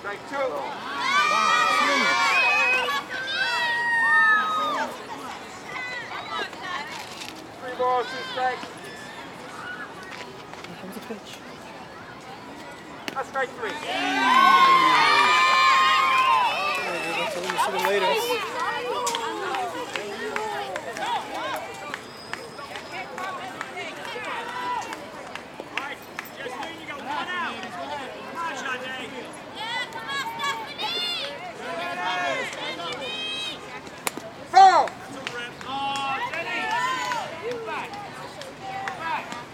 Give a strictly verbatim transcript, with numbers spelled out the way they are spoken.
Strike two. Three balls, two strikes. Here comes the pitch. That's strike three. We'll see them later.